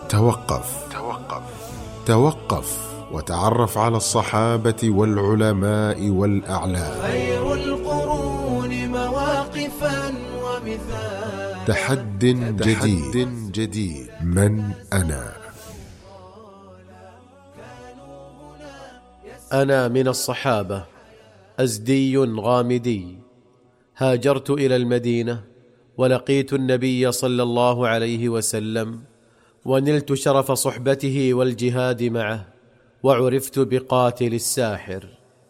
توقف وتعرف على الصحابة والعلماء والأعلام. خير القرون مواقفا ومثالا. تحد جديد. من أنا؟ أنا من الصحابة، أزدي غامدي، هاجرت إلى المدينة ولقيت النبي صلى الله عليه وسلم، ونلت شرف صحبته والجهاد معه، وعرفت بقاتل الساحر.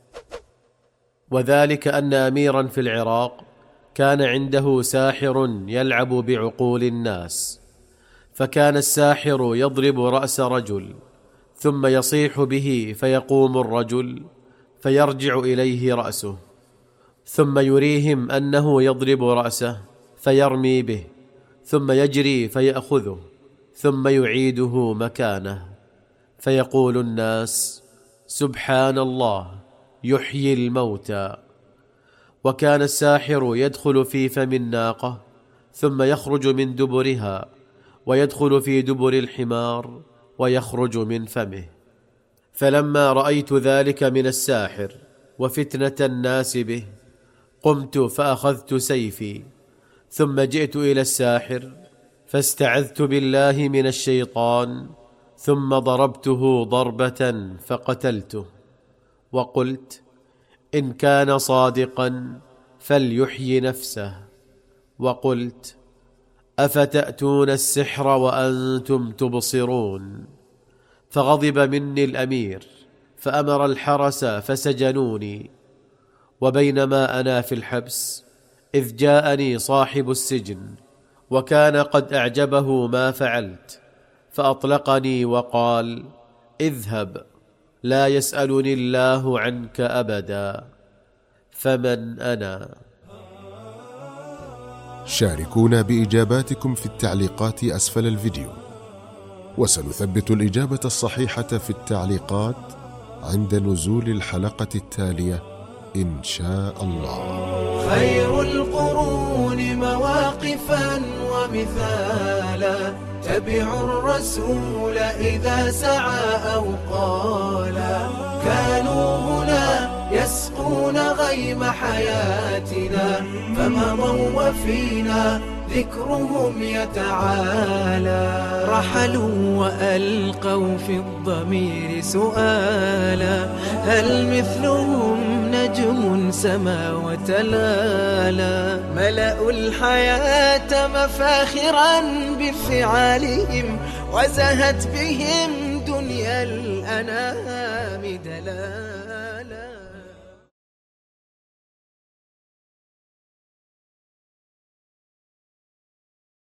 وذلك أن أميرا في العراق كان عنده ساحر يلعب بعقول الناس، فكان الساحر يضرب رأس رجل ثم يصيح به فيقوم الرجل فيرجع إليه رأسه، ثم يريهم أنه يضرب رأسه فيرمي به، ثم يجري فيأخذه ثم يعيده مكانه، فيقول الناس: سبحان الله يحيي الموتى. وكان الساحر يدخل في فم الناقة ثم يخرج من دبرها، ويدخل في دبر الحمار ويخرج من فمه. فلما رأيت ذلك من الساحر وفتنة الناس به، قمت فأخذت سيفي، ثم جئت إلى الساحر فاستعذت بالله من الشيطان، ثم ضربته ضربة فقتلته، وقلت: إن كان صادقا فليحيي نفسه. وقلت: أفتأتون السحر وأنتم تبصرون؟ فغضب مني الأمير فأمر الحرس فسجنوني. وبينما أنا في الحبس إذ جاءني صاحب السجن، وكان قد أعجبه ما فعلت، فأطلقني وقال: اذهب، لا يسألني الله عنك أبدا. فمن أنا؟ شاركونا بإجاباتكم في التعليقات أسفل الفيديو، وسنثبت الإجابة الصحيحة في التعليقات عند نزول الحلقة التالية إن شاء الله. خير القرون مواقفا ومثالا. تبعوا الرسول إذا سعى أو قالا. كانوا هنا يسقون غيم حياتنا، فمضوا وفينا ذكرهم يتعالى. رحلوا وألقوا في الضمير سؤالا: هل مثلهم نجم سما وتلالا؟ ملأوا الحياة مفاخرا بفعالهم، وزهت بهم دنيا الأنام دلالا.